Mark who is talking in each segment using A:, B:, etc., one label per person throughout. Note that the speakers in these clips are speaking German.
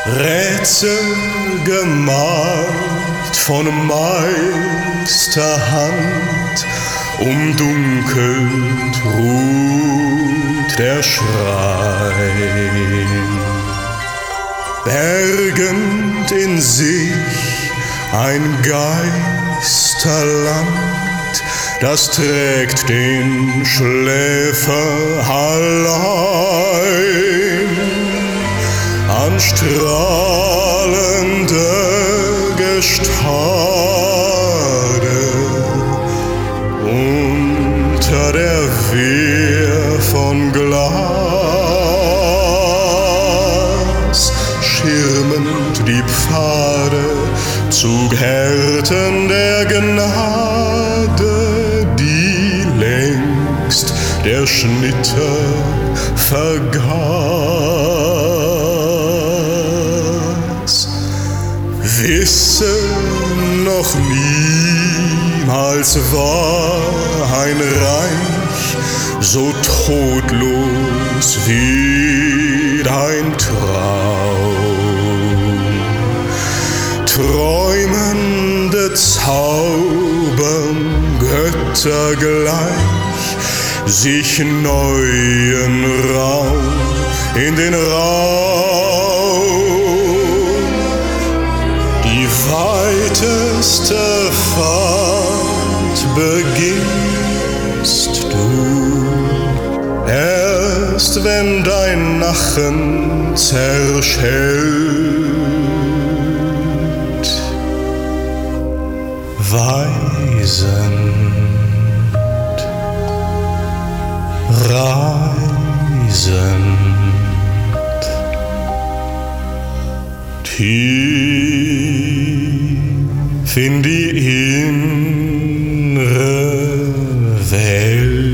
A: Rätsel gemalt von Meisterhand, umdunkelt ruht der Schrein. Bergend in sich ein Geisterland, das trägt den Schläfer allein an strahlende Gestade unter der Wehr von Glas, schirmend die Pfade zu Gärten der Gnade, die längst der Schnitter vergaß. Wisse, noch niemals war ein Reich so todlos wie dein Traum. Träumende zaubern Götter gleich sich neuen Raum in den Raum. Die weiteste Fahrt beginnst du erst, wenn dein Nachen zerschellt. Weisend, reisend, tief in die innere Welt.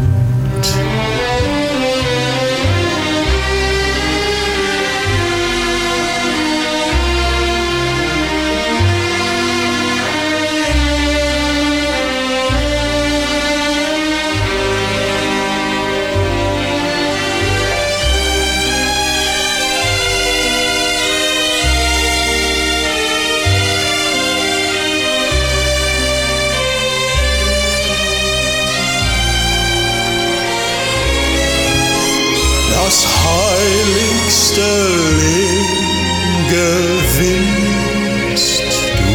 A: Das heiligste Leben gewinnst du,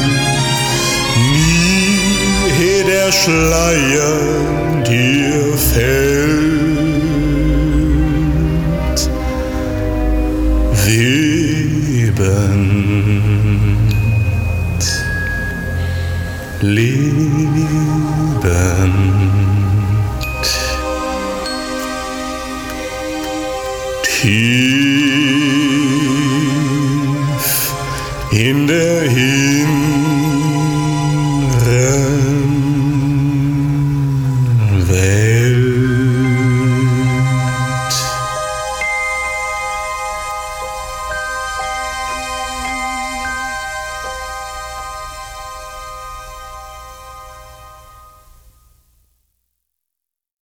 A: nie der Schleier dir fällt. Webend, lebend, tief in der Himmel